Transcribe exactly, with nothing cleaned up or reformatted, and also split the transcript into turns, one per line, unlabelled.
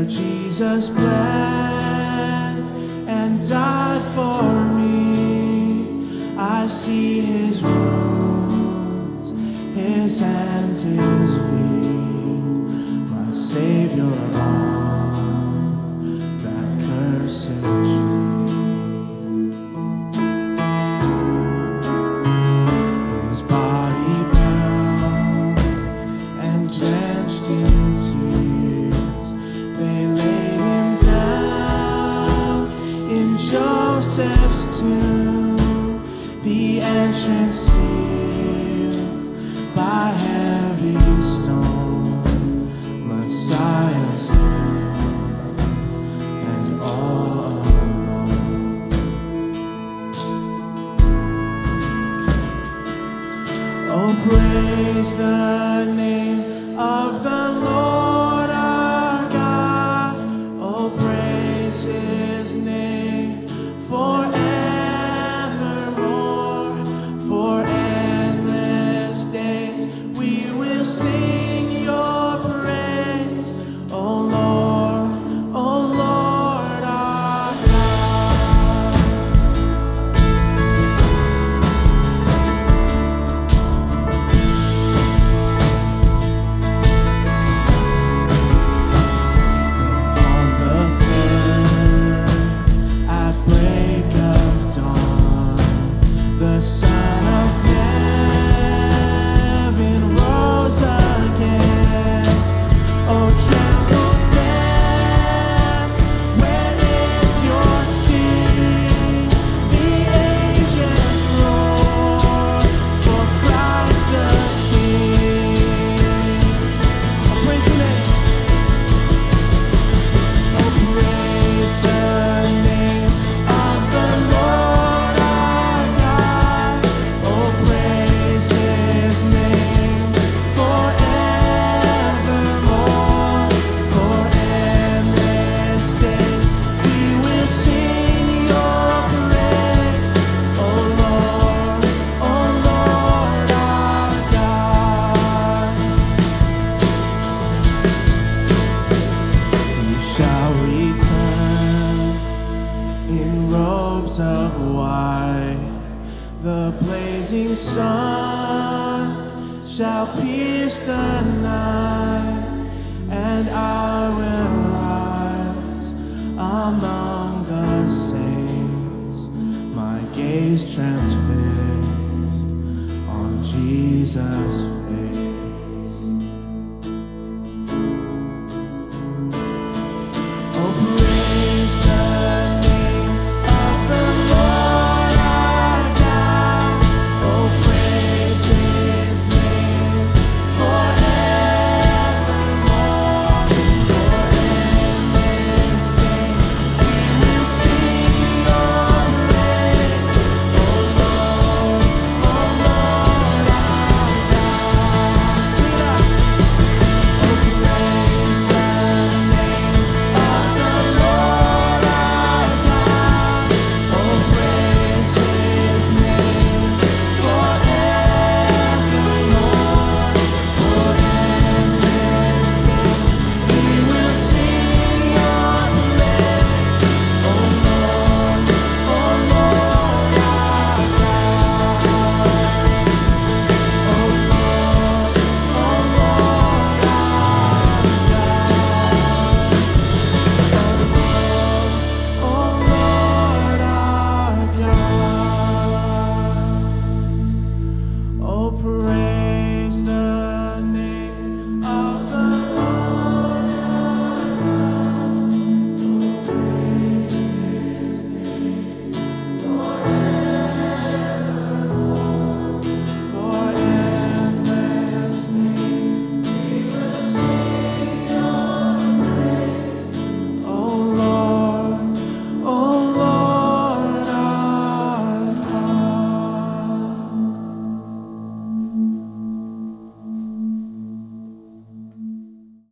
Jesus bled and died for me. I see his wounds, his hands, his feet, my Savior on that cursed tree. His body bound and drenched in tears, they laid him down in Joseph's tomb, the entrance sealed by heavy stone. Messiah stood and all alone. Oh, praise the name of the Lord our God. Oh, praise his name forevermore. For endless days we will sing your praise, O Lord, O Lord our God. On the third, at break of dawn, the Son of Heaven rose again. Oh, tremble death, where is your sting? The ages roar for Christ the King. Oh, praise the name. Oh, praise the name of the Lord our God. Oh, praise his name forevermore. For endless days we will sing your praise, O Lord, O Lord our God. We shall return in robes of white. The blazing sun shall pierce the night, and I will rise among the saints, my gaze transfixed on Jesus' face. Oh, praise the name of the Lord our God. Oh, praise his name forevermore. For endless days we will sing your praise, O Lord, O Lord our God. Sing it out. Oh, praise the name of the Lord our God. Oh, praise his name forevermore. For endless days we will sing your praise, O Lord, O Lord our God. O Lord, O Lord our God. O Lord our God. Oh, praise the